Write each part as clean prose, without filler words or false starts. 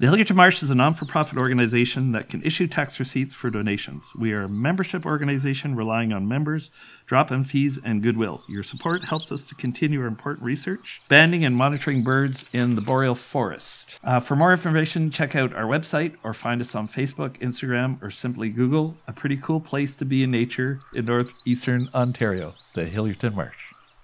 The Hilgerton Marsh is a non-for-profit organization that can issue tax receipts for donations. We are a membership organization relying on members, drop-in fees, and goodwill. Your support helps us to continue our important research, banding and monitoring birds in the boreal forest. For more information, check out our website or find us on Facebook, Instagram, or simply Google a pretty cool place to be in nature in northeastern Ontario, the Hilgerton Marsh.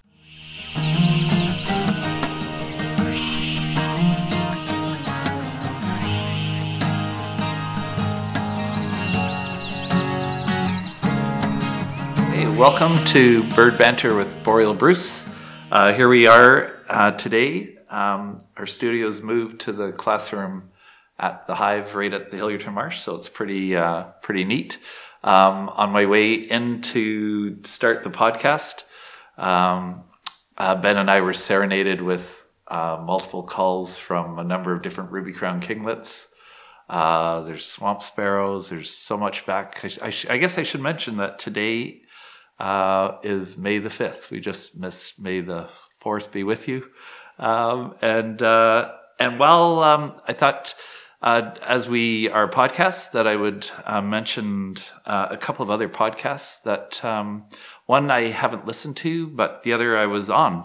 Welcome to Bird Banter with Boreal Bruce. Here we are today. Our studio's moved to the classroom at the Hive right at the Hilgerton Marsh, so it's pretty neat. On my way in to start the podcast, Ben and I were serenaded with multiple calls from a number of different ruby crown kinglets. There's swamp sparrows. There's so much back. I guess I should mention that today is May the 5th. We just missed May the 4th be with you. And while I thought as we are podcasts that I would mention a couple of other podcasts that one I haven't listened to, but the other I was on.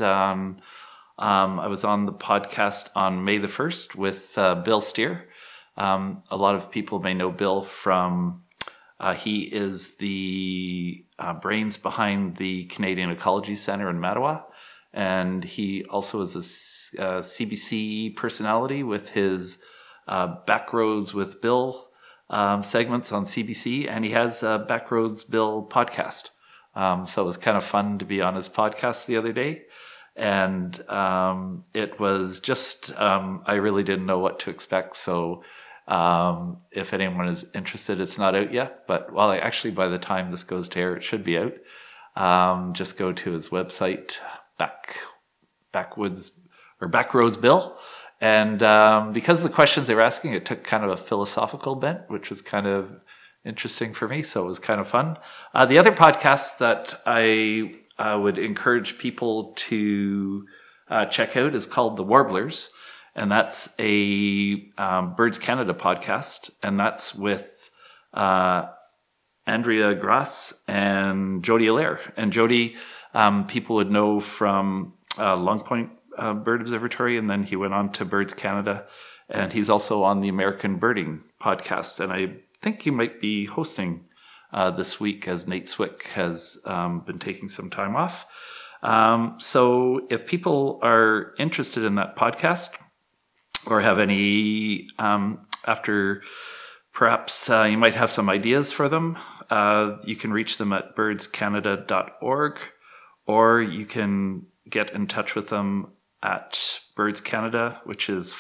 I was on the podcast on May the 1st with Bill Steer. A lot of people may know Bill from he is the brains behind the Canadian Ecology Centre in Mattawa, and he also is a CBC personality with his Backroads with Bill segments on CBC, and he has a Backroads Bill podcast. So it was kind of fun to be on his podcast the other day, and it was just I really didn't know what to expect, so if anyone is interested, it's not out yet, but actually by the time this goes to air, it should be out. Just go to his website, Backroads Bill. And because of the questions they were asking, it took kind of a philosophical bent, which was kind of interesting for me. So it was kind of fun. The other podcast that I would encourage people to check out is called The Warblers. And that's a Birds Canada podcast, and that's with Andrea Grass and Jody Allaire. And Jody, people would know from Long Point Bird Observatory, and then he went on to Birds Canada, and he's also on the American Birding podcast. And I think he might be hosting this week, as Nate Swick has been taking some time off. So if people are interested in that podcast, or have any, after perhaps you might have some ideas for them, you can reach them at birdscanada.org, or you can get in touch with them at Birds Canada, which is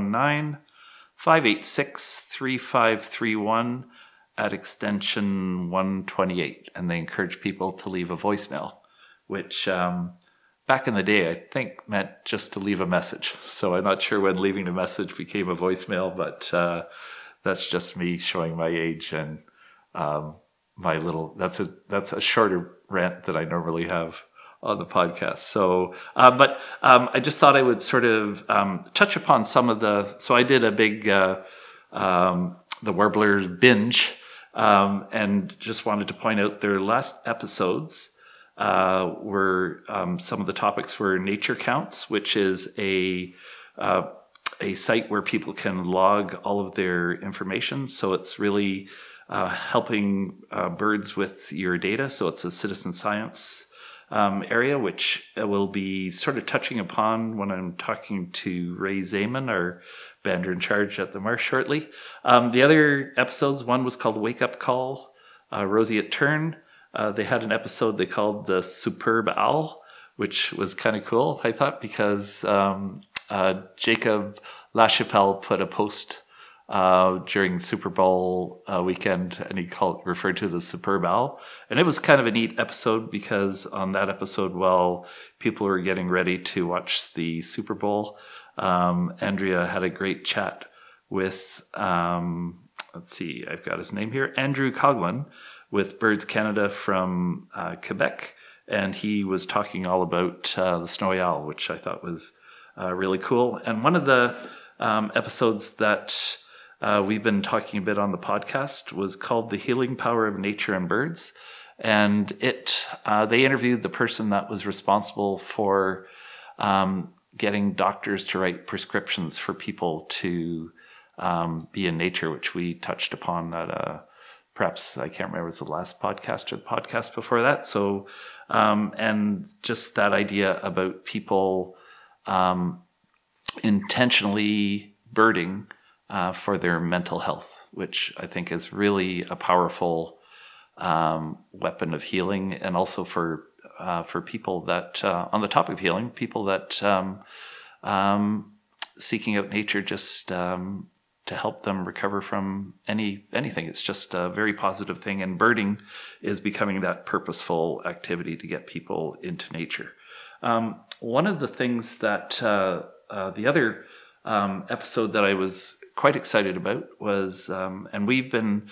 519-586-3531 at extension 128. And they encourage people to leave a voicemail, which back in the day, I think meant just to leave a message. So I'm not sure when leaving a message became a voicemail, but that's just me showing my age and my little. That's a shorter rant than I normally have on the podcast. So, but I just thought I would sort of touch upon some of the. So I did a big the Warblers binge, and just wanted to point out their last episodes. Were some of the topics were nature counts, which is a site where people can log all of their information. So it's really helping birds with your data. So it's a citizen science area, which will be sort of touching upon when I'm talking to Ray Zaman, our bander in charge at the Marsh shortly. The other episodes, one was called Wake Up Call, Roseate Turn. They had an episode they called the Superb Owl, which was kind of cool, I thought, because Jacob LaChapelle put a post during Super Bowl weekend, and he referred to the Superb Owl. And it was kind of a neat episode because on that episode, while people were getting ready to watch the Super Bowl, Andrea had a great chat with, let's see, I've got his name here, Andrew Coughlin, with Birds Canada from Quebec, and he was talking all about the snowy owl, which I thought was really cool. And one of the episodes that we've been talking a bit on the podcast was called The Healing Power of Nature and Birds. And they interviewed the person that was responsible for getting doctors to write prescriptions for people to be in nature, which we touched upon at perhaps, I can't remember, it was the last podcast or the podcast before that. So, and just that idea about people intentionally birding for their mental health, which I think is really a powerful weapon of healing, and also for people that, on the topic of healing, people that seeking out nature just to help them recover from anything. It's just a very positive thing, and birding is becoming that purposeful activity to get people into nature. One of the things that the other episode that I was quite excited about was, and we've been,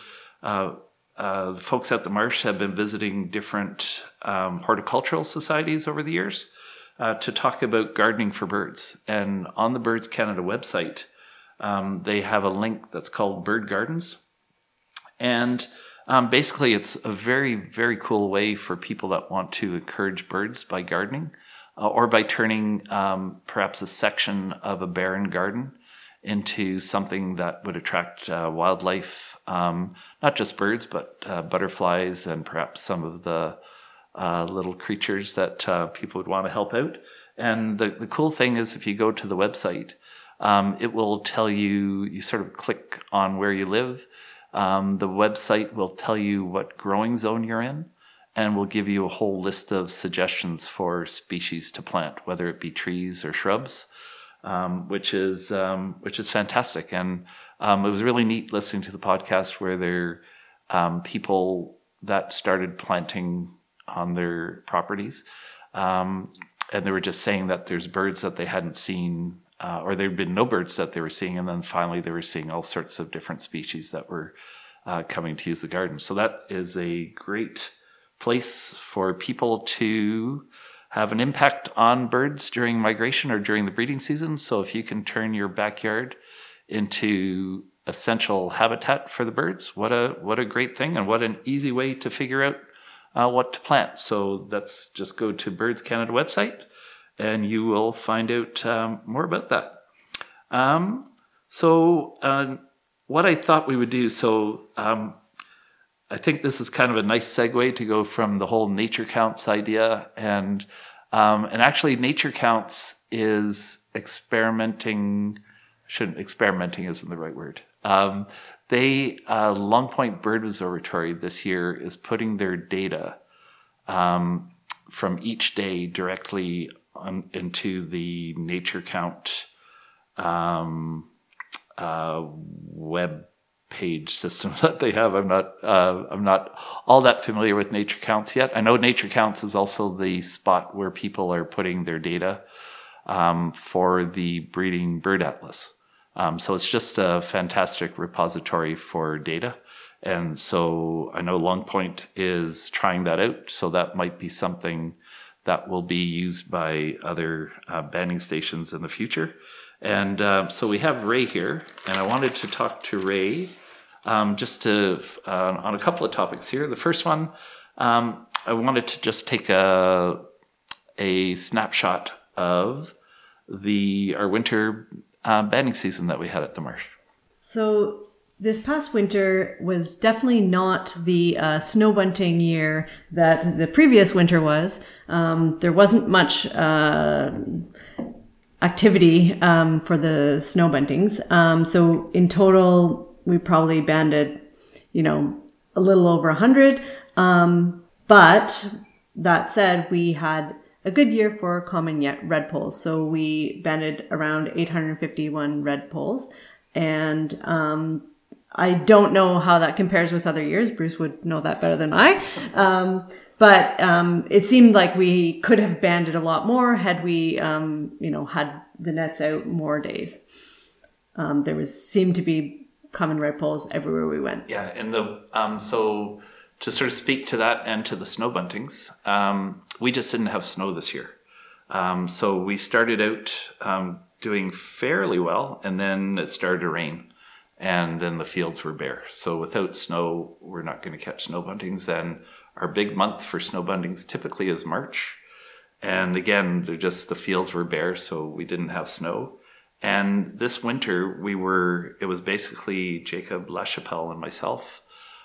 the folks at the Marsh have been visiting different horticultural societies over the years to talk about gardening for birds. And on the Birds Canada website, they have a link that's called Bird Gardens. And basically it's a very, very cool way for people that want to encourage birds by gardening, or by turning perhaps a section of a barren garden into something that would attract wildlife, not just birds, but butterflies and perhaps some of the little creatures that people would want to help out. And the cool thing is, if you go to the website, it will tell you sort of click on where you live. The website will tell you what growing zone you're in, and will give you a whole list of suggestions for species to plant, whether it be trees or shrubs, which is fantastic. And it was really neat listening to the podcast where there people that started planting on their properties, and they were just saying that there's birds that they hadn't seen, or there'd been no birds that they were seeing, and then finally they were seeing all sorts of different species that were coming to use the garden. So that is a great place for people to have an impact on birds during migration or during the breeding season. So if you can turn your backyard into essential habitat for the birds, what a great thing, and what an easy way to figure out what to plant. So let's just go to Birds Canada website, and you will find out more about that. What I thought we would do, I think this is kind of a nice segue to go from the whole Nature Counts idea, and actually Nature Counts is experimenting isn't the right word. Long Point Bird Observatory this year is putting their data from each day directly into the Nature Count web page system that they have. I'm not all that familiar with Nature Counts yet. I know Nature Counts is also the spot where people are putting their data for the Breeding Bird Atlas. So it's just a fantastic repository for data. And so I know Long Point is trying that out. So that might be something that will be used by other banding stations in the future. And so we have Ray here, and I wanted to talk to Ray just on a couple of topics here. The first one, I wanted to just take a snapshot of our winter banding season that we had at the Marsh. So this past winter was definitely not the snow bunting year that the previous winter was. There wasn't much activity for the snow buntings. So in total, we probably banded, a little over 100. But that said, we had a good year for common yet red poles. So we banded around 851 red poles. And I don't know how that compares with other years. Bruce would know that better than I. But it seemed like we could have banded a lot more had we, had the nets out more days. There seemed to be common red poles everywhere we went. Yeah, and so to sort of speak to that and to the snow buntings, we just didn't have snow this year. So we started out doing fairly well, and then it started to rain, and then the fields were bare. So without snow, we're not going to catch snow buntings. Then our big month for snow buntings typically is March. And again, the fields were bare, so we didn't have snow. And this winter, it was basically Jacob Lachapelle and myself.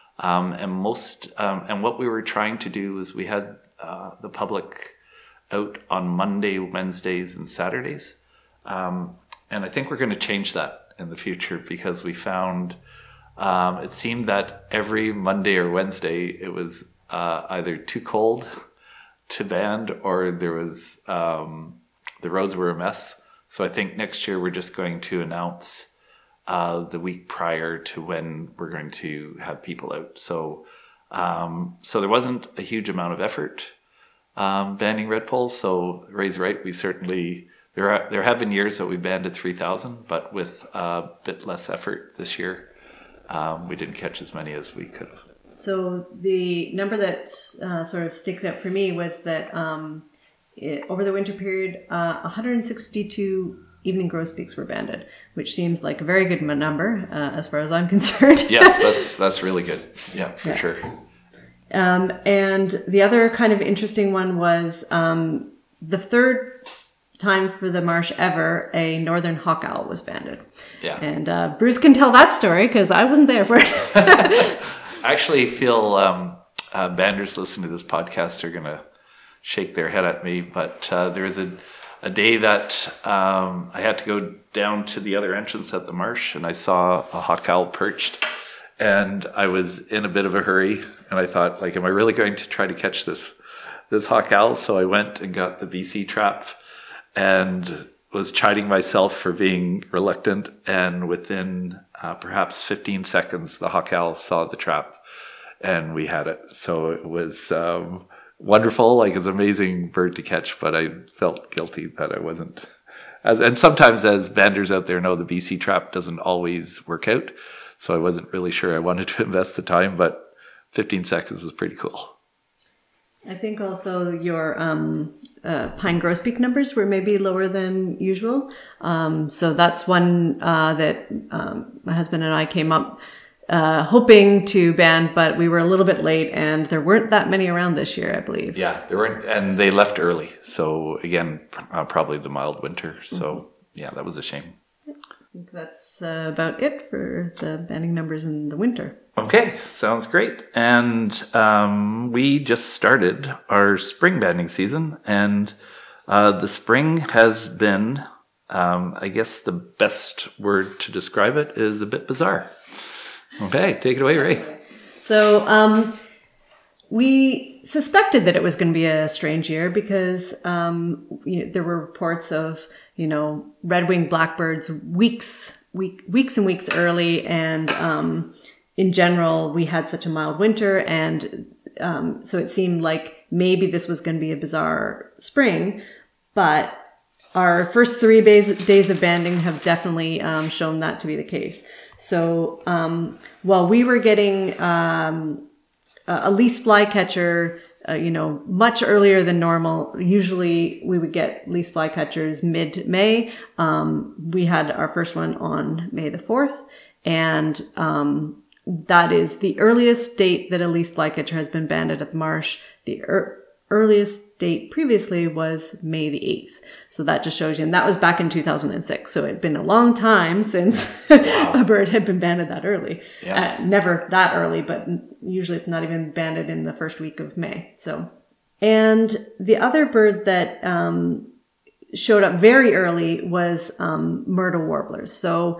And what we were trying to do is we had the public out on Monday, Wednesdays, and Saturdays. And I think we're going to change that in the future, because we found it seemed that every Monday or Wednesday it was either too cold to band, or there was the roads were a mess. So I think next year we're just going to announce the week prior to when we're going to have people out. So there wasn't a huge amount of effort banding redpolls. So Ray's right. We certainly there have been years that we banded 3,000, but with a bit less effort this year, we didn't catch as many as we could have. So the number that sort of sticks out for me was that over the winter period, 162 evening grosbeaks were banded, which seems like a very good number as far as I'm concerned. Yes, that's really good. Yeah, for sure. And the other kind of interesting one was the third time for the marsh ever, a northern hawk owl was banded. Yeah. And Bruce can tell that story because I wasn't there for it. I actually feel banders listening to this podcast are going to shake their head at me, but there was a day that I had to go down to the other entrance at the marsh, and I saw a hawk owl perched, and I was in a bit of a hurry, and I thought, like, am I really going to try to catch this hawk owl? So I went and got the BC trap and was chiding myself for being reluctant, and within perhaps 15 seconds, the hawk owl saw the trap, and we had it. So it was wonderful, like it's an amazing bird to catch, but I felt guilty that I wasn't. And sometimes, as banders out there know, the BC trap doesn't always work out, so I wasn't really sure I wanted to invest the time, but 15 seconds is pretty cool. I think also your pine grosbeak numbers were maybe lower than usual. So that's one that my husband and I came up hoping to band, but we were a little bit late, and there weren't that many around this year, I believe. Yeah, there weren't, and they left early. So again, probably the mild winter. So yeah, that was a shame. I think that's about it for the banding numbers in the winter. Okay, sounds great. And we just started our spring banding season, and the spring has been, I guess the best word to describe it is a bit bizarre. Okay, take it away, Ray. So we suspected that it was going to be a strange year because there were reports of red-winged blackbirds weeks and weeks early, and in general we had such a mild winter, and so it seemed like maybe this was going to be a bizarre spring. But our first 3 days of banding have definitely shown that to be the case. So while we were getting a least flycatcher, much earlier than normal, usually we would get least flycatchers mid-May. We had our first one on May the 4th, and that is the earliest date that a least flycatcher has been banded at the marsh. The earliest date previously was May the 8th. So that just shows you, and that was back in 2006. So it'd been a long time since a bird had been banded that early. Yeah. Never that early, but usually it's not even banded in the first week of May. So, and the other bird that showed up very early was myrtle warblers. So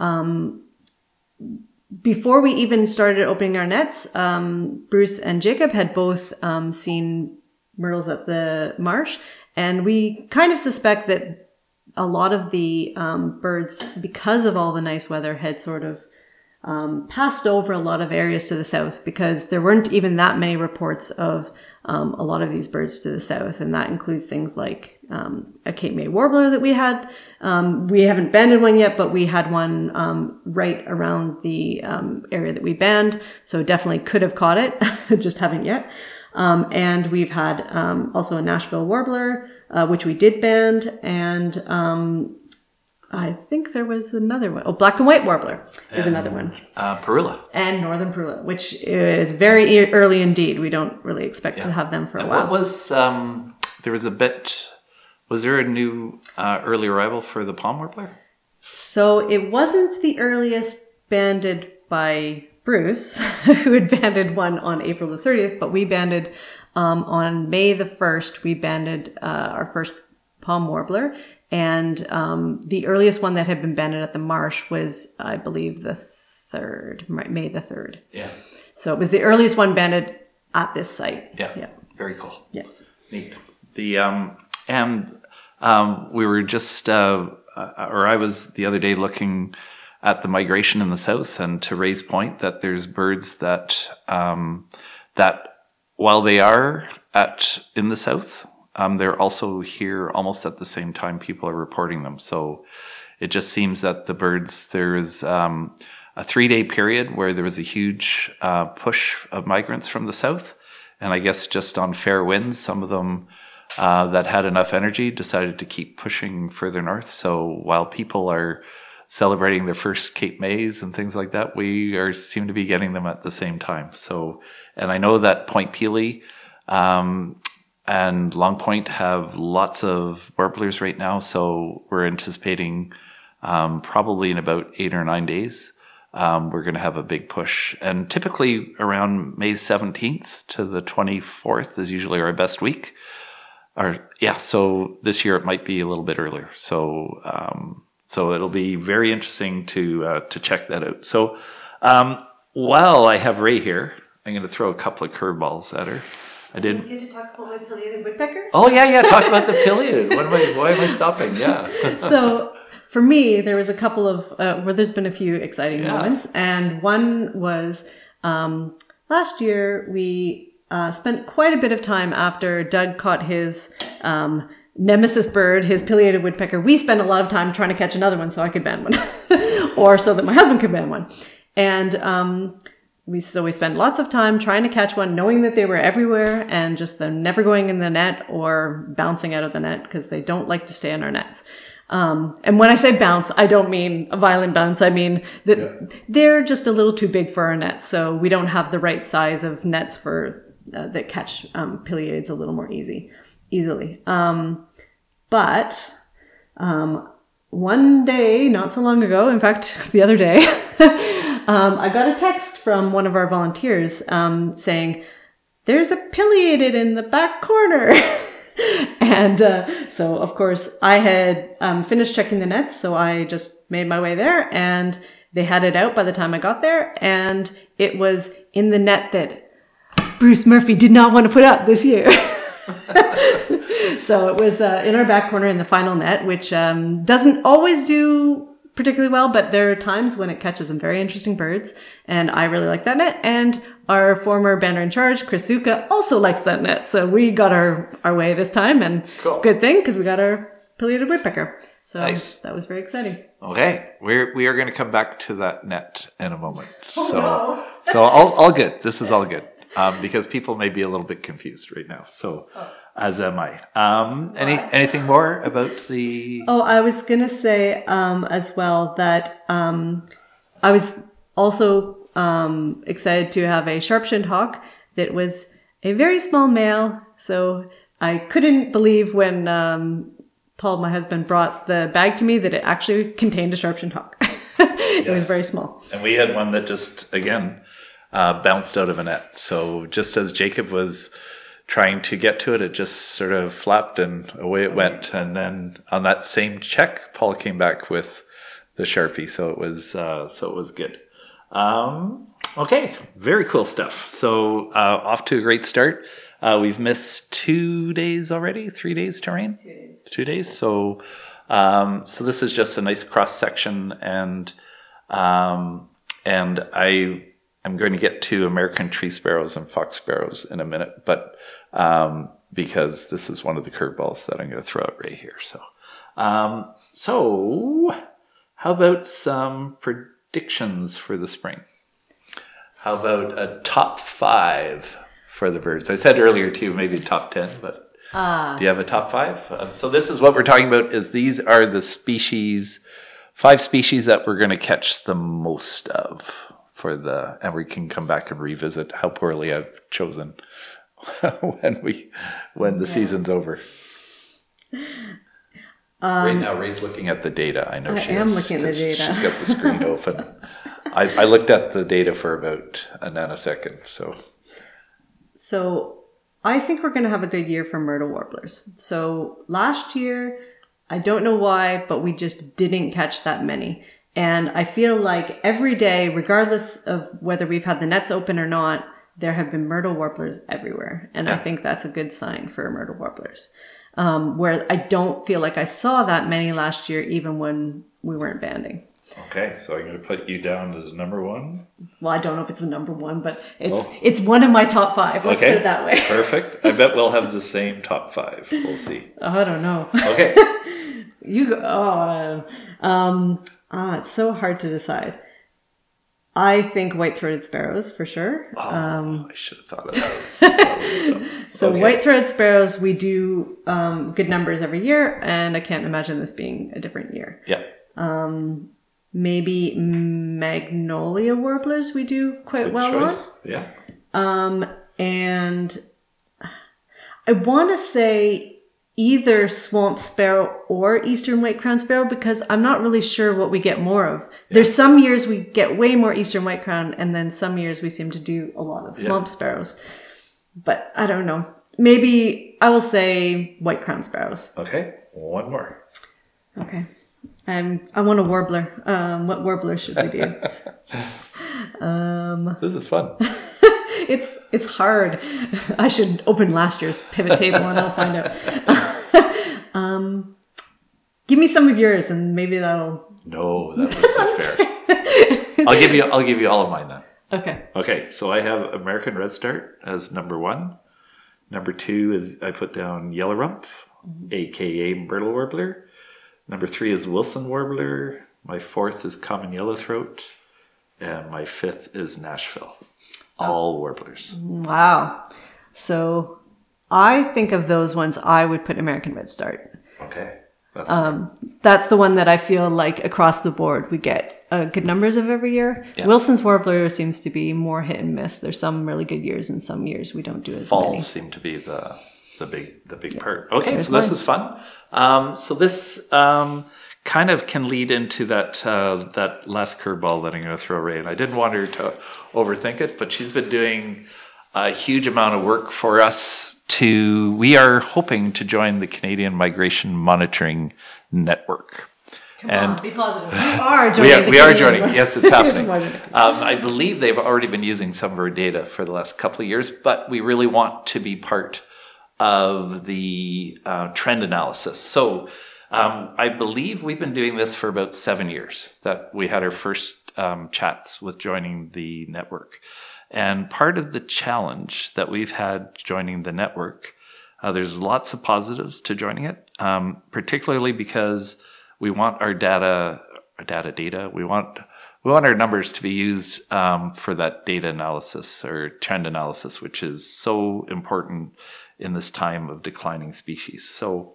before we even started opening our nets, Bruce and Jacob had both seen myrtles at the marsh, and we kind of suspect that a lot of the birds, because of all the nice weather, had sort of passed over a lot of areas to the south, because there weren't even that many reports of a lot of these birds to the south, and that includes things like a Cape May warbler that we had. We haven't banded one yet, but we had one right around the area that we banned, so definitely could have caught it, just haven't yet. And we've had also a Nashville warbler, which we did band, and I think there was another one. Oh, black and white warbler is another one. Parula. And northern parula, which is very early indeed. We don't really expect to have them for a while. What was, there was a bit, was there a new early arrival for the palm warbler? So it wasn't the earliest banded by Bruce, who had banded one on April the 30th, but we banded on May the 1st, we banded our first palm warbler. And the earliest one that had been banded at the marsh was, I believe, the 3rd, May the 3rd. Yeah. So it was the earliest one banded at this site. Yeah. Very cool. Yeah. Neat. The we were just, or I was the other day looking at the migration in the south, and to Ray's point that there's birds that that while they are in the south, they're also here almost at the same time people are reporting them. So it just seems that the birds, there's a 3-day period where there was a huge push of migrants from the south. And I guess just on fair winds, some of them that had enough energy decided to keep pushing further north. So while people are celebrating their first Cape Mays and things like that, we seem to be getting them at the same time. So, and I know that Point Pelee and Long Point have lots of warblers right now, so we're anticipating probably in about 8 or 9 days, we're going to have a big push. And typically around May 17th to the 24th is usually our best week. So this year it might be a little bit earlier. So so it'll be very interesting to check that out. So while I have Ray here, I'm going to throw a couple of curveballs at her. I didn't get to talk about my pileated woodpecker. Oh yeah. Talk about the pileated. Why am I stopping? Yeah. So for me, there was a couple of where there's been a few exciting moments, and one was last year we spent quite a bit of time after Doug caught his nemesis bird, his pileated woodpecker. We spent a lot of time trying to catch another one so I could band one, or so that my husband could band one, and we spent lots of time trying to catch one, knowing that they were everywhere and just them never going in the net or bouncing out of the net because they don't like to stay in our nets. And when I say bounce, I don't mean a violent bounce. I mean that they're just a little too big for our nets. So we don't have the right size of nets for that catch pileates a little more easily. But one day, not so long ago, in fact, the other day, I got a text from one of our volunteers saying, "There's a pileated in the back corner." And so, of course, I had finished checking the nets, so I just made my way there, and they had it out by the time I got there, and it was in the net that Bruce Murphy did not want to put up this year. So it was in our back corner in the final net, which doesn't always do particularly well, but there are times when it catches some very interesting birds, and I really like that net. And our former bander in charge, Chris Zuka, also likes that net. So we got our way this time, and Good thing, because we got our pileated woodpecker. So nice. That was very exciting. Okay, we are going to come back to that net in a moment. So all good. This is all good because people may be a little bit confused right now. So. As am I. Anything more about the... Oh, I was going to say as well that I was also excited to have a sharp-shinned hawk that was a very small male. So I couldn't believe when Paul, my husband, brought the bag to me that it actually contained a sharp-shinned hawk. It was very small. And we had one that just, again, bounced out of a net. So just as Jacob was... trying to get to it, it just sort of flapped and away it went. And then on that same check, Paul came back with the Sharpie, so it was good. Okay, very cool stuff. So off to a great start. We've missed 2 days already, 3 days to rain. 2 days. 2 days. So this is just a nice cross section, and I'm going to get to American tree sparrows and fox sparrows in a minute, but because this is one of the curveballs that I'm going to throw out right here. So how about some predictions for the spring? How about a top 5 for the birds? I said earlier too, maybe top 10, but Do you have a top 5? So this is what we're talking about. Is these are the species, 5 species that we're going to catch the most of and we can come back and revisit how poorly I've chosen when the season's over. Right now, Ray's looking at the data. I know I am looking at the data. She's got the screen open. I looked at the data for about a nanosecond. So I think we're going to have a good year for myrtle warblers. So last year, I don't know why, but we just didn't catch that many. And I feel like every day, regardless of whether we've had the nets open or not, there have been myrtle warblers everywhere. And I think that's a good sign for myrtle warblers. Where I don't feel like I saw that many last year, even when we weren't banding. Okay, so I'm going to put you down as number 1. Well, I don't know if it's the number 1, but it's one of my top 5. Let's put it that way. Perfect. I bet we'll have the same top 5. We'll see. I don't know. Okay. It's so hard to decide. I think white-throated sparrows for sure. I should have thought of that. So white-throated sparrows, we do good numbers every year, and I can't imagine this being a different year. Yeah. Maybe magnolia warblers we do quite Good well choice. on. Yeah. And I want to say either swamp sparrow or eastern white-crowned sparrow because I'm not really sure what we get more of. Yeah. There's some years we get way more eastern white-crowned, and then some years we seem to do a lot of swamp sparrows. But I don't know. Maybe I will say white-crowned sparrows. Okay, one more. Okay. I want a warbler. What warbler should we do? This is fun. It's hard. I should open last year's pivot table and I'll find out. Give me some of yours and maybe that'll. No, that wouldn't be fair. I'll give you all of mine then. Okay. Okay, so I have American Redstart as number 1. Number 2 is I put down Yellow Rump, aka Myrtle Warbler. Number 3 is Wilson Warbler. My 4th is Common Yellowthroat. And my 5th is Nashville. All warblers. Wow. So I think of those ones, I would put American Redstart. Okay. That's the one that I feel like across the board we get good numbers of every year. Yeah. Wilson's Warbler seems to be more hit and miss. There's some really good years and some years we don't do as many. Falls seem to be the big part. Okay, so this is fun. So this kind of can lead into that last curveball that I'm going to throw Ray. And I didn't want her to overthink it, but she's been doing a huge amount of work for us. We are hoping to join the Canadian Migration Monitoring Network. Come on, be positive. We are joining. We are joining. Yes, it's happening. I believe they've already been using some of our data for the last couple of years, but we really want to be part of the trend analysis. So I believe we've been doing this for about 7 years, that we had our first chats with joining the network. And part of the challenge that we've had joining the network, there's lots of positives to joining it, particularly because we want our data. We want our numbers to be used for that data analysis or trend analysis, which is so important in this time of declining species. So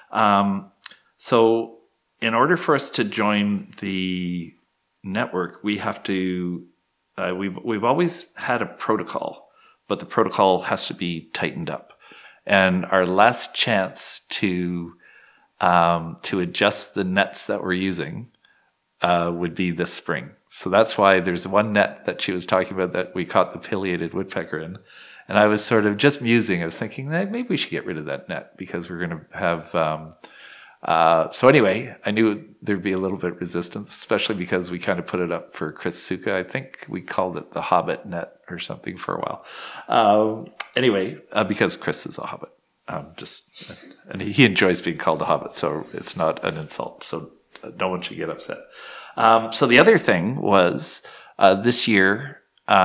in order for us to join the network, we have to. We've always had a protocol, but the protocol has to be tightened up. And our last chance to adjust the nets that we're using would be this spring. So that's why there's one net that she was talking about that we caught the pileated woodpecker in. And I was sort of just musing. I was thinking maybe we should get rid of that net because we're going to have... so anyway, I knew there'd be a little bit of resistance, especially because we kind of put it up for Chris Suka. I think we called it the Hobbit net or something for a while. Because Chris is a Hobbit. And he enjoys being called a Hobbit, so it's not an insult. So no one should get upset. So the other thing was this year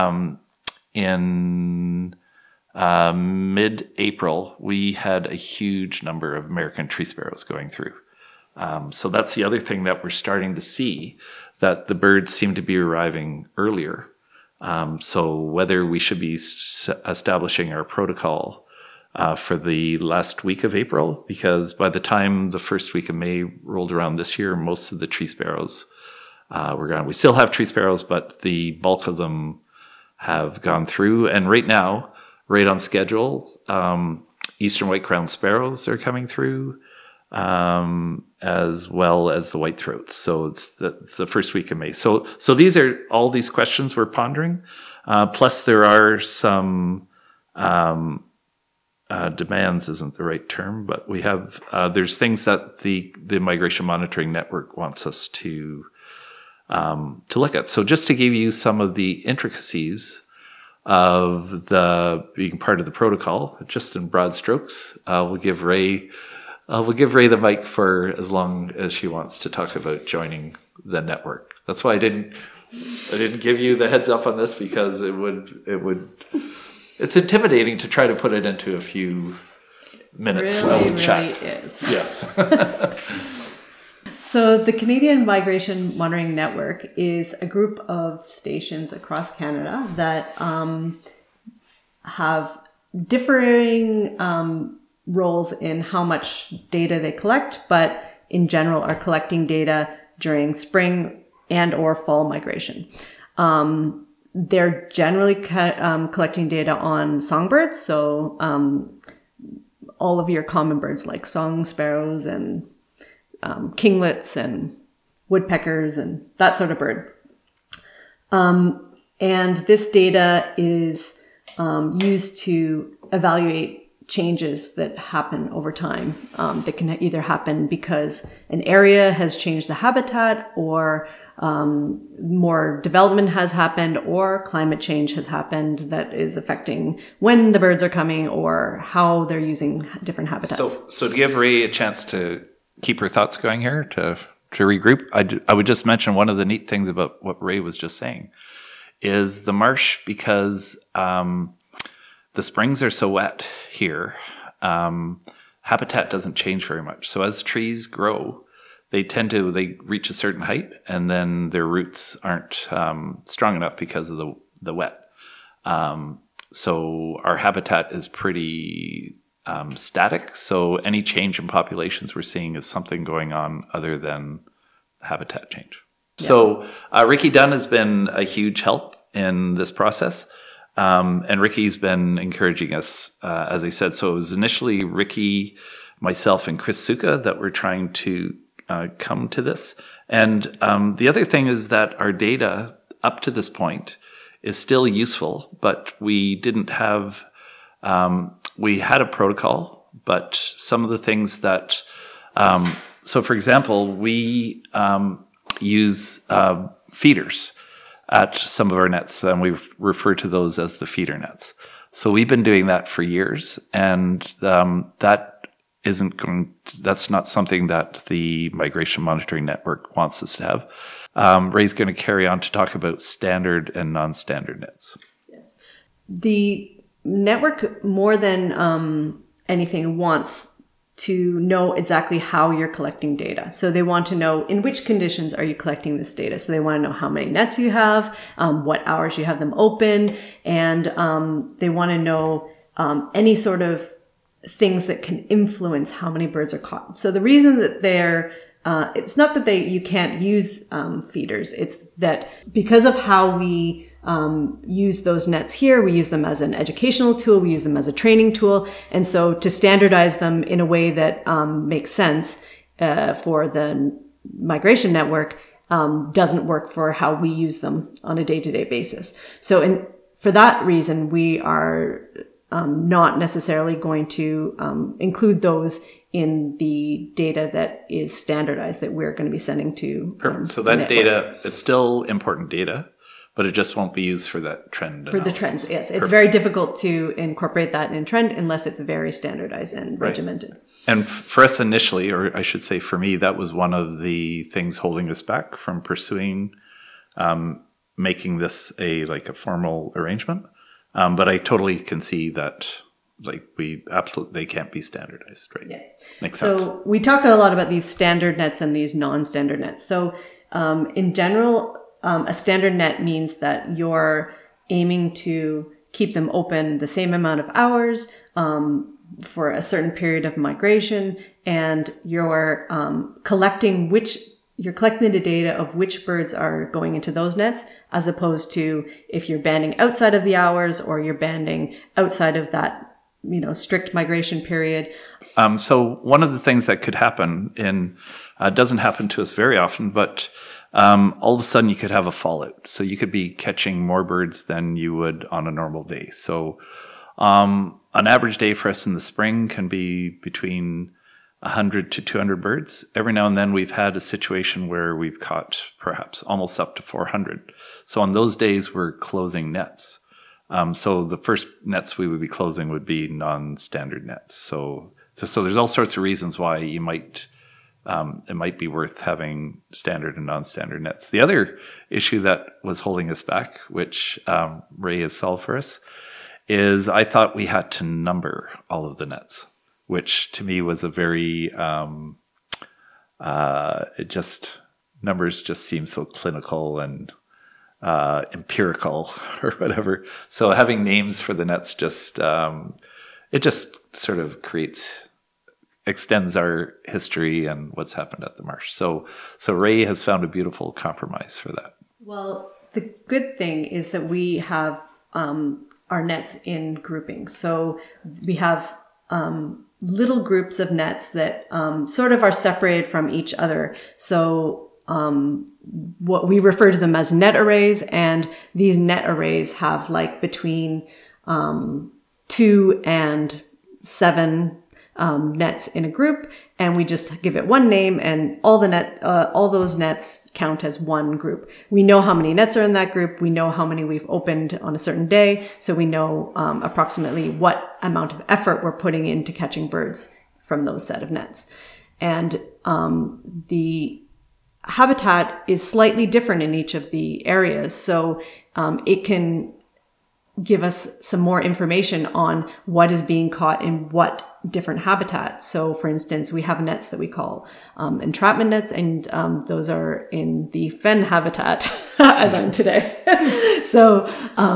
in mid-April, we had a huge number of American tree sparrows going through. So that's the other thing that we're starting to see, that the birds seem to be arriving earlier. So whether we should be establishing our protocol for the last week of April, because by the time the first week of May rolled around this year, most of the tree sparrows were gone. We still have tree sparrows, but the bulk of them have gone through. And right now, right on schedule, eastern white-crowned sparrows are coming through, as well as the white-throats. So it's the first week of May. So these are all these questions we're pondering. Plus, there are some demands isn't the right term, but we have there's things that the Migration Monitoring Network wants us to look at. So just to give you some of the intricacies of being part of the protocol, just in broad strokes, we'll give Ray the mic for as long as she wants to talk about joining the network. That's why I didn't give you the heads up on this, because it's intimidating to try to put it into a few minutes of chat. Really is. Yes. So the Canadian Migration Monitoring Network is a group of stations across Canada that have differing roles in how much data they collect, but in general are collecting data during spring and or fall migration. They're generally collecting data on songbirds, so all of your common birds like song sparrows and kinglets and woodpeckers and that sort of bird. And this data is used to evaluate changes that happen over time. That can either happen because an area has changed the habitat, or more development has happened, or climate change has happened that is affecting when the birds are coming or how they're using different habitats. So to give Ray a chance to keep her thoughts going here, to regroup, I would just mention one of the neat things about what Ray was just saying is the marsh, because the springs are so wet here, habitat doesn't change very much. So as trees grow, they reach a certain height, and then their roots aren't strong enough because of the wet. So our habitat is pretty static. So any change in populations we're seeing is something going on other than habitat change. Yeah. So Ricky Dunn has been a huge help in this process. And Ricky's been encouraging us, as I said. So it was initially Ricky, myself, and Chris Suka that were trying to come to this. And the other thing is that our data up to this point is still useful, but we didn't have, we had a protocol, but some of the things that, so for example, we use feeders at some of our nets, and we refer to those as the feeder nets. So we've been doing that for years, and that's not something that the Migration Monitoring Network wants us to have. Ray's going to carry on to talk about standard and non-standard nets. Yes. The network, more than anything, wants to know exactly how you're collecting data. So they want to know in which conditions are you collecting this data. So they want to know how many nets you have, what hours you have them open, and they want to know any sort of things that can influence how many birds are caught. So the reason that it's not that you can't use feeders. It's that because of how we use those nets here, we use them as an educational tool, we use them as a training tool. And so to standardize them in a way that makes sense for the migration network doesn't work for how we use them on a day-to-day basis. So for that reason, we are not necessarily going to include those in the data that is standardized that we're going to be sending to. So that network. Data, it's still important data, but it just won't be used for that trend analysis. For the trends, yes. It's very difficult to incorporate that in trend unless it's very standardized and regimented. And for us initially, or I should say for me, that was one of the things holding us back from pursuing making this a formal arrangement. But I totally can see that they can't be standardized, right? Yeah. Makes sense. So we talk a lot about these standard nets and these non-standard nets. So in general, a standard net means that you're aiming to keep them open the same amount of hours, for a certain period of migration, and you're collecting the data of which birds are going into those nets, as opposed to if you're banding outside of the hours or you're banding outside of that, strict migration period. So one of the things that could happen doesn't happen to us very often, but all of a sudden you could have a fallout. So you could be catching more birds than you would on a normal day. So an average day for us in the spring can be between 100 to 200 birds. Every now and then we've had a situation where we've caught perhaps almost up to 400. So on those days we're closing nets. So the first nets we would be closing would be non-standard nets. So there's all sorts of reasons why it might be worth having standard and non-standard nets. The other issue that was holding us back, which Ray has solved for us, is I thought we had to number all of the nets, which to me was a very, numbers just seem so clinical and empirical or whatever. So having names for the nets it just sort of extends our history and what's happened at the marsh. So Ray has found a beautiful compromise for that. Well, the good thing is that we have our nets in groupings. So we have little groups of nets that sort of are separated from each other. So what we refer to them as net arrays, and these net arrays have like between 2 and 7 nets in a group, and we just give it one name, and all those nets count as one group. We know how many nets are in that group. We know how many we've opened on a certain day, so we know approximately what amount of effort we're putting into catching birds from those set of nets. And the habitat is slightly different in each of the areas, so it can give us some more information on what is being caught in what different habitat. So for instance, we have nets that we call entrapment nets, and those are in the fen habitat, I learned today. So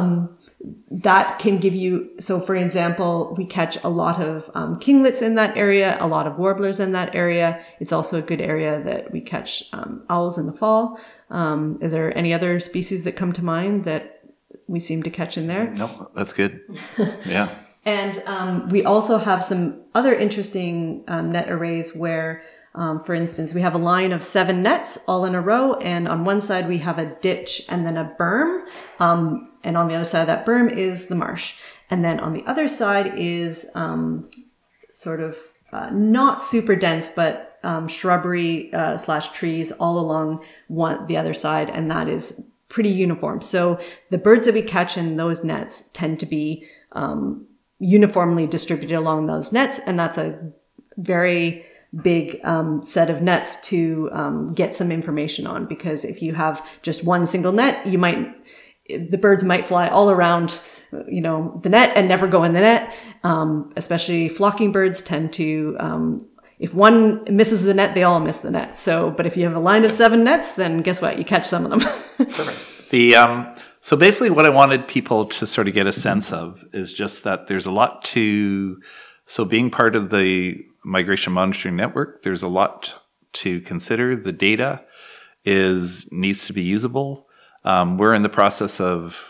that can give you, so for example, we catch a lot of kinglets in that area, a lot of warblers in that area. It's also a good area that we catch owls in the fall. Are there any other species that come to mind that we seem to catch in there? No, that's good. Yeah. And we also have some other interesting net arrays where, for instance, we have a line of 7 nets all in a row, and on one side we have a ditch and then a berm, and on the other side of that berm is the marsh. And then on the other side is sort of not super dense, but shrubbery / trees all along the other side, and that is pretty uniform. So the birds that we catch in those nets tend to be uniformly distributed along those nets, and that's a very big set of nets to get some information on, because if you have just one single net, the birds might fly all around the net and never go in the net. Especially flocking birds tend to if one misses the net, they all miss the net. So, but if you have a line of 7 nets, then guess what? You catch some of them. Perfect. So basically what I wanted people to sort of get a sense of is just that there's a lot so being part of the Migration Monitoring Network, there's a lot to consider. The data needs to be usable. We're in the process of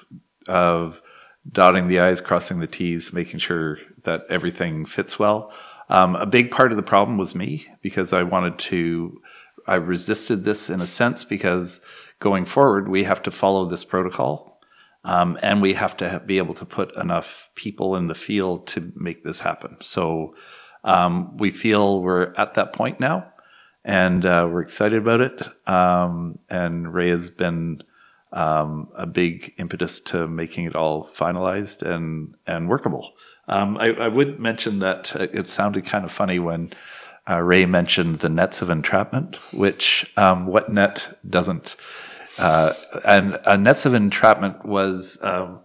dotting the I's, crossing the T's, making sure that everything fits well. A big part of the problem was me, because I resisted this in a sense, because going forward, we have to follow this protocol, and we have to be able to put enough people in the field to make this happen. So we feel we're at that point now, and we're excited about it. And Ray has been a big impetus to making it all finalized and workable. I would mention that it sounded kind of funny when Ray mentioned the nets of entrapment, which what net doesn't? And nets of entrapment was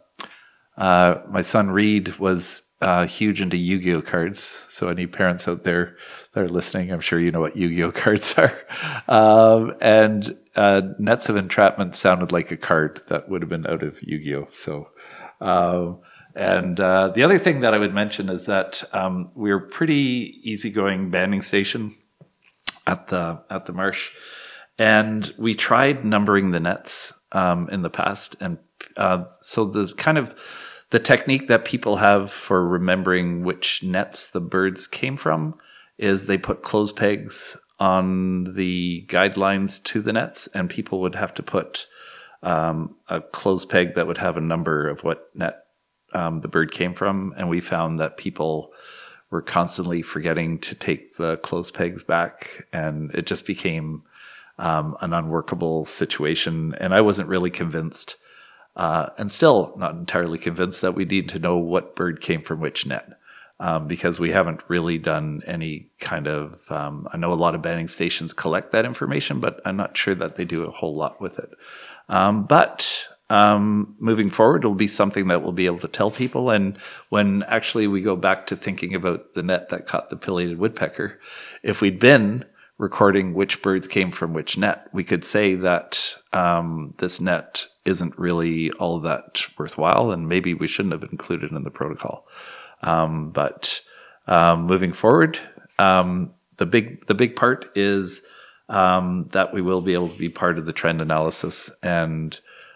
my son Reed was huge into Yu-Gi-Oh cards. So any parents out there that are listening, I'm sure you know what Yu-Gi-Oh cards are. And nets of entrapment sounded like a card that would have been out of Yu-Gi-Oh. So And the other thing that I would mention is that we're a pretty easygoing banding station at the marsh, and we tried numbering the nets in the past, and so the technique that people have for remembering which nets the birds came from is they put clothes pegs on the guidelines to the nets, and people would have to put a clothes peg that would have a number of what net the bird came from. And we found that people were constantly forgetting to take the clothes pegs back, and it just became an unworkable situation. And I wasn't really convinced, and still not entirely convinced, that we need to know what bird came from which net. Because we haven't really done any kind of, I know a lot of banding stations collect that information, but I'm not sure that they do a whole lot with it. But moving forward, it'll be something that we'll be able to tell people. And when actually we go back to thinking about the net that caught the pileated woodpecker, if we'd been recording which birds came from which net, we could say that this net isn't really all that worthwhile, and maybe we shouldn't have included it in the protocol. But moving forward, the big part is that we will be able to be part of the trend analysis, and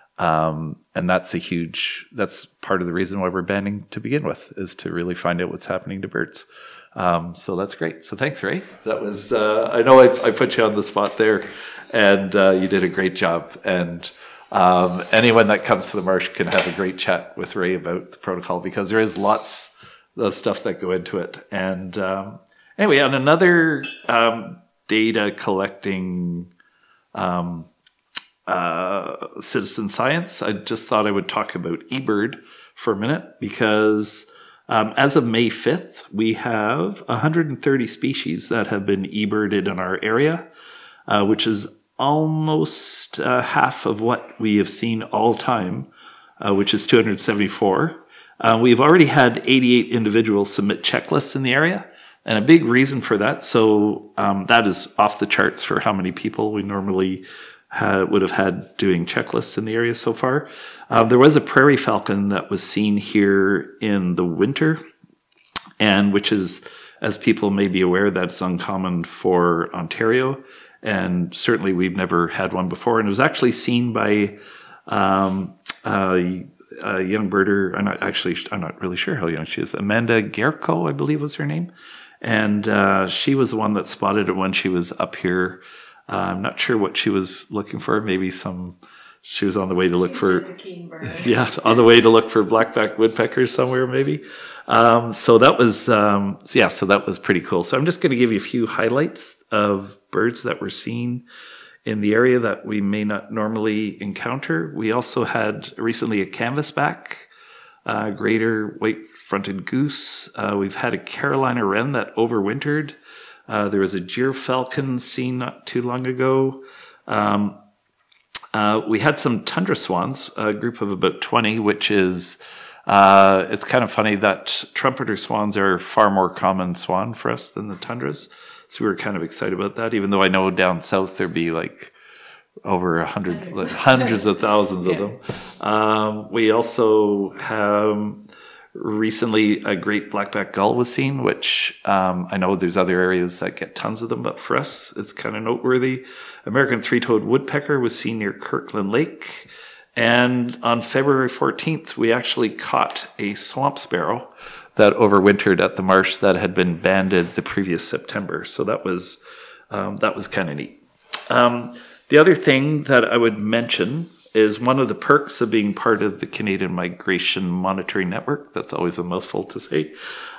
that's part of the reason why we're banding to begin with, is to really find out what's happening to birds. So that's great. So thanks, Ray. That was I know I put you on the spot there, and you did a great job. And anyone that comes to the marsh can have a great chat with Ray about the protocol, because there is lots of stuff that go into it. And anyway, on another data collecting citizen science, I just thought I would talk about eBird for a minute, because as of May 5th, we have 130 species that have been eBirded in our area, which is almost half of what we have seen all time, which is 274. We've already had 88 individuals submit checklists in the area, and a big reason for that, so that is off the charts for how many people we normally would have had doing checklists in the area so far. There was a prairie falcon that was seen here in the winter, and which is, as people may be aware, that's uncommon for Ontario, and certainly we've never had one before. And it was actually seen by a young birder. I'm not really sure how young she is. Amanda Gerko, I believe was her name. And she was the one that spotted it when she was up here. I'm not sure what she was looking for. Maybe she was on the way to look for, on the way to look for black-backed woodpeckers somewhere, maybe. So that was pretty cool. So I'm just going to give you a few highlights of birds that we're seeing in the area that we may not normally encounter. We also had recently a canvasback, greater white-fronted goose. We've had a Carolina wren that overwintered. There was a gyrfalcon seen not too long ago. We had some tundra swans, a group of about 20, which is, it's kind of funny that trumpeter swans are far more common swan for us than the tundras. So we were kind of excited about that, even though I know down south there'd be like over hundreds of thousands of them. We also have recently a great black-backed gull was seen, which I know there's other areas that get tons of them, but for us it's kind of noteworthy. American three-toed woodpecker was seen near Kirkland Lake, and on February 14th we actually caught a swamp sparrow that overwintered at the marsh that had been banded the previous September. So that was kind of neat. The other thing that I would mention is one of the perks of being part of the Canadian Migration Monitoring Network, that's always a mouthful to say,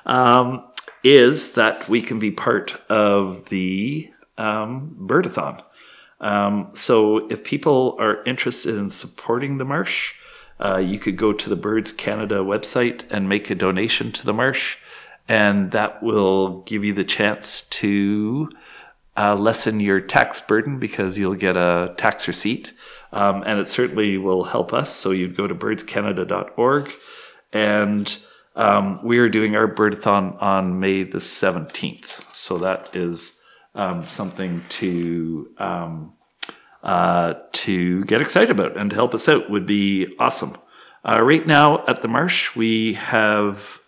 is that we can be part of the Birdathon. So if people are interested in supporting the marsh, you could go to the Birds Canada website and make a donation to the marsh, and that will give you the chance to lessen your tax burden, because you'll get a tax receipt. And it certainly will help us. So you'd go to birdscanada.org, and we are doing our Birdathon on May the 17th. So that is something to get excited about, and to help us out would be awesome. Right now at the Marsh, we have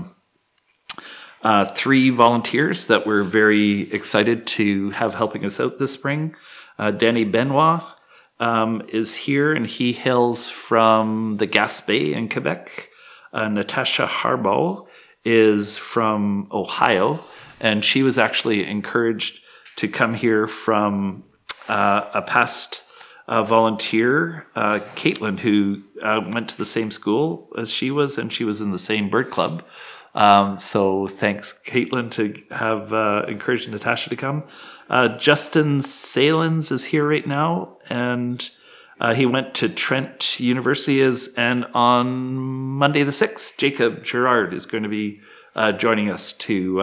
3 volunteers that we're very excited to have helping us out this spring. Danny Benoit is here, and he hails from the Gaspé in Quebec. Natasha Harbaugh is from Ohio, and she was actually encouraged to come here from a past volunteer, Caitlin, who went to the same school as she was, and she was in the same bird club. So thanks, Caitlin, to have encouraged Natasha to come. Justin Salins is here right now, and he went to Trent University and on Monday the 6th, Jacob Gerard is going to be joining us to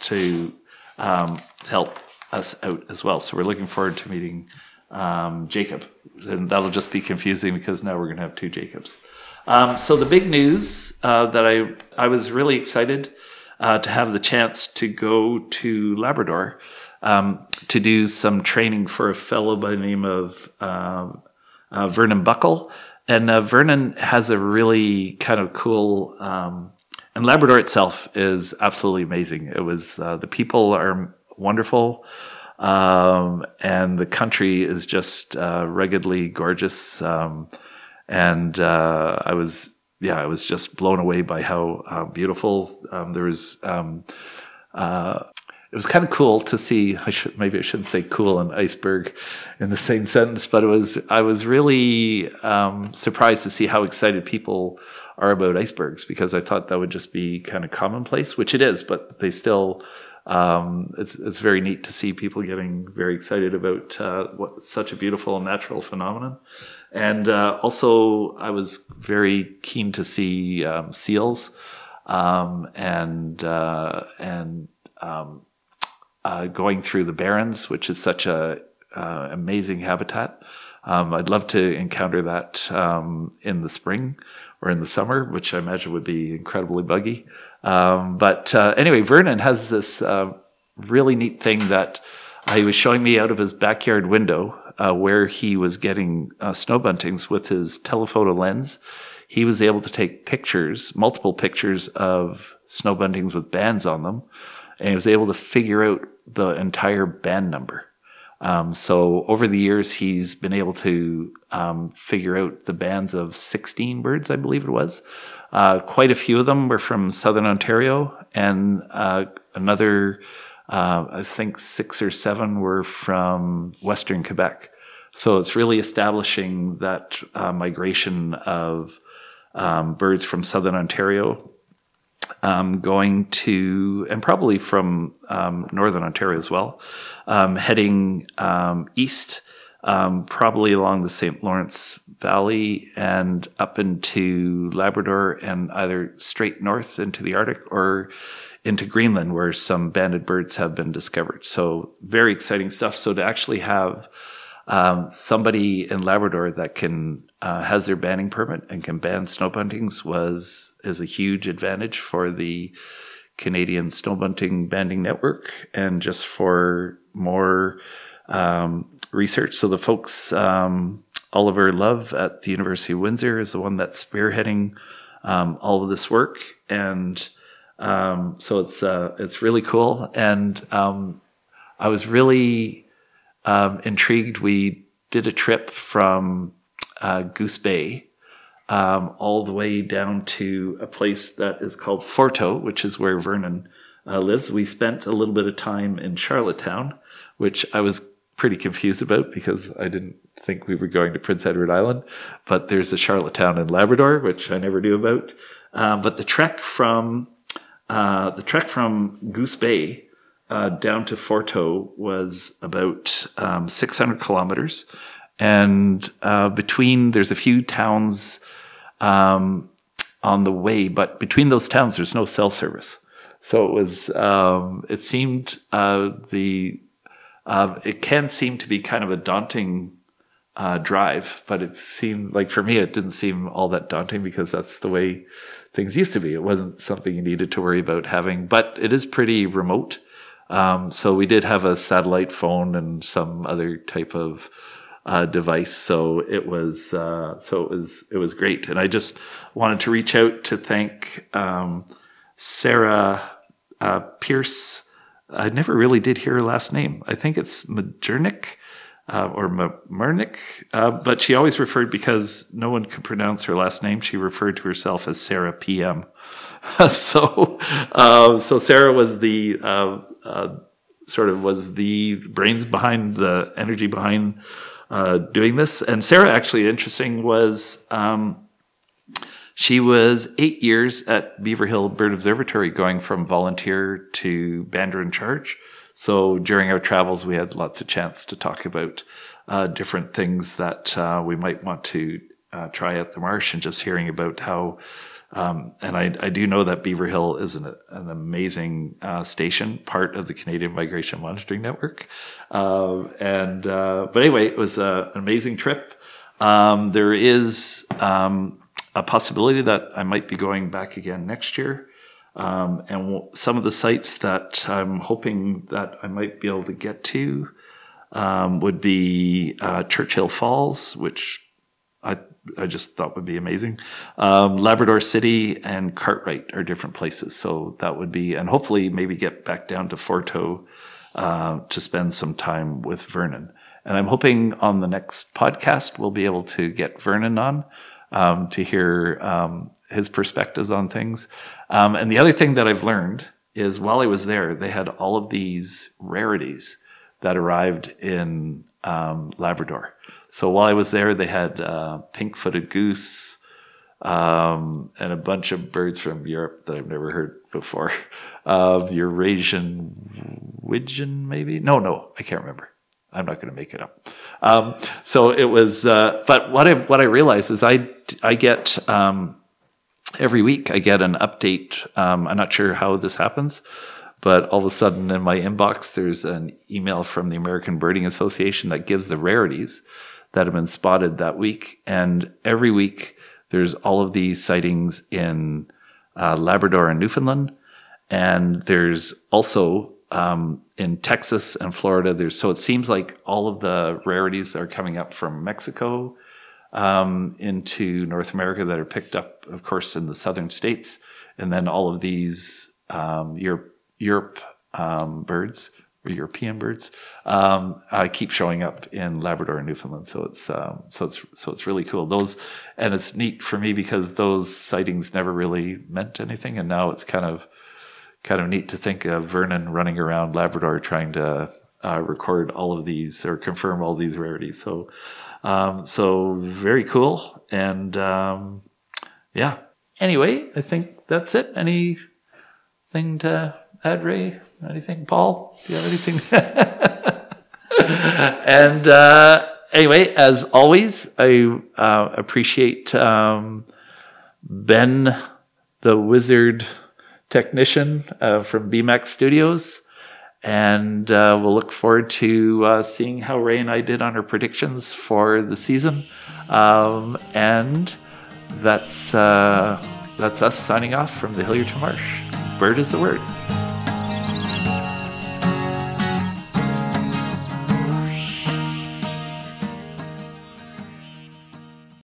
help us out as well. So we're looking forward to meeting Jacob, and that'll just be confusing because now we're going to have 2 Jacobs. So the big news that I was really excited to have the chance to go to Labrador to do some training for a fellow by the name of Vernon Buckle. And Vernon has a really kind of cool, and Labrador itself is absolutely amazing. It was, the people are wonderful, and the country is just ruggedly gorgeous. And I was just blown away by how beautiful. There was, it was kind of cool to see. Maybe I shouldn't say cool and iceberg in the same sentence, but I was really surprised to see how excited people are about icebergs, because I thought that would just be kind of commonplace, which it is, but they still. It's very neat to see people getting very excited about what's such a beautiful and natural phenomenon. And also, I was very keen to see seals and going through the Barrens, which is such a amazing habitat. I'd love to encounter that in the spring or in the summer, which I imagine would be incredibly buggy. But anyway, Vernon has this really neat thing that he was showing me out of his backyard window, where he was getting snow buntings with his telephoto lens. He was able to take pictures, multiple pictures of snow buntings with bands on them, and he was able to figure out the entire band number. So over the years, he's been able to figure out the bands of 16 birds, I believe it was. Quite a few of them were from Southern Ontario, and another, I think 6 or 7 were from Western Quebec. So it's really establishing that migration of birds from Southern Ontario going to, and probably from Northern Ontario as well, heading east, probably along the St. Lawrence Valley and up into Labrador, and either straight north into the Arctic or into Greenland, where some banded birds have been discovered. So very exciting stuff. So to actually have somebody in Labrador that can has their banding permit and can band snow buntings is a huge advantage for the Canadian Snow Bunting Banding Network, and just for more research. So the folks, Oliver Love at the University of Windsor is the one that's spearheading all of this work, and so it's really cool. And I was really intrigued. We did a trip from Goose Bay all the way down to a place that is called Forto, which is where Vernon lives. We spent a little bit of time in Charlottetown, which I was pretty confused about because I didn't think we were going to Prince Edward Island, but there's a Charlottetown in Labrador, which I never knew about. But the trek from Goose Bay down to Forto was about 600 kilometers. And there's a few towns on the way, but between those towns, there's no cell service. So it was, it seemed it can seem to be kind of a daunting drive, but it seemed like, for me, it didn't seem all that daunting because that's the way things used to be. It wasn't something you needed to worry about having, but it is pretty remote. So we did have a satellite phone and some other type of device. So it was great. And I just wanted to reach out to thank Sarah Pierce. I never really did hear her last name. I think it's Majernik or Mernick, but she always referred, because no one could pronounce her last name, she referred to herself as Sarah PM. So Sarah was the was the brains behind, the energy behind doing this. And Sarah, actually, interesting, was she was 8 years at Beaver Hill Bird Observatory, going from volunteer to bander in charge. So during our travels, we had lots of chance to talk about different things that we might want to try at the marsh, and just hearing about how, and I do know that Beaver Hill is an amazing station, part of the Canadian Migration Monitoring Network. But anyway, it was an amazing trip. There is a possibility that I might be going back again next year. And some of the sites that I'm hoping that I might be able to get to would be Churchill Falls, which I just thought would be amazing. Labrador City and Cartwright are different places. So that would be, and hopefully maybe get back down to Forto to spend some time with Vernon. And I'm hoping on the next podcast we'll be able to get Vernon on to hear his perspectives on things. And the other thing that I've learned is, while I was there, they had all of these rarities that arrived in Labrador. So while I was there, they had pink-footed goose and a bunch of birds from Europe that I've never heard before. Eurasian widgeon, maybe? No, I can't remember. I'm not going to make it up. So it was, but what I realized is I get, every week I get an update. I'm not sure how this happens, but all of a sudden in my inbox, there's an email from the American Birding Association that gives the rarities that have been spotted that week. And every week there's all of these sightings in Labrador and Newfoundland. And there's also in Texas and Florida. So it seems like all of the rarities are coming up from Mexico into North America that are picked up, of course, in the southern states. And then all of these European birds keep showing up in Labrador and Newfoundland. So it's really cool. And it's neat for me because those sightings never really meant anything, and now it's kind of neat to think of Vernon running around Labrador trying to record all of these or confirm all these rarities. So very cool. And yeah. Anyway, I think that's it. Anything to add, Ray? Anything, Paul? Do you have anything? And anyway, as always, I appreciate Ben, the wizard technician from BMAX Studios. And we'll look forward to seeing how Ray and I did on our predictions for the season. And that's us signing off from the Hillier to Marsh. Bird is the word.